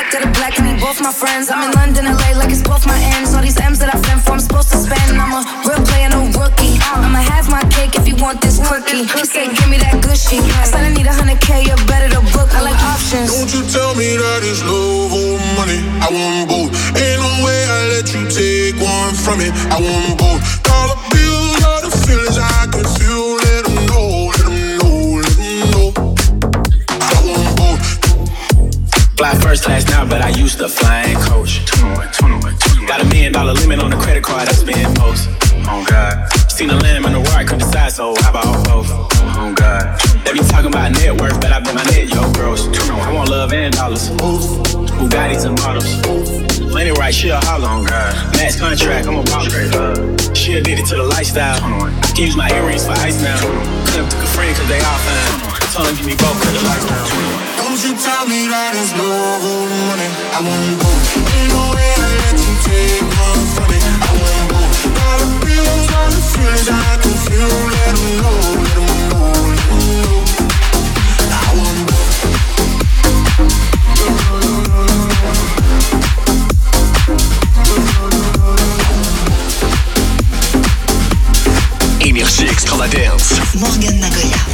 Got a black, I need both my friends. I'm in London, LA, like it's both my ends. All these M's that I fend for, I'm supposed to spend. I'm a real player, no rookie. I'ma have my cake if you want this cookie. He said, give me that gushy. I said I need 100K, you're better to book. I like options. Don't you tell me that it's love or money. I want both. Ain't no way I let you take one from me. I want both. Dollar bills are the feelings I can feel. Let them know, let them know, let them know. I want both. Fly first class now, but I used to fly in coach. Got $1 million limit on the credit card, that's being most. Oh God. Seen a lamb in the war, I couldn't decide, so how about both? Oh God. They be talking about net worth, but I bet my net, yo, gross. I want love and dollars. Bugattis and models. Money right, she a holler. Oh God. Max contract, I'm a baller. She addicted to the lifestyle. I can use my earrings for ice now. Could've took a friend cause they all fine. Told him give me both cause the lights down. Don't you tell me that it's love or money. I want both. Ain't no way I let you take one from me. I want both. Dollar bills on the feelings I can feel. Let them know, let them know, let them know. I want both. Énergie Extra la Dance. Morgan Nagoya.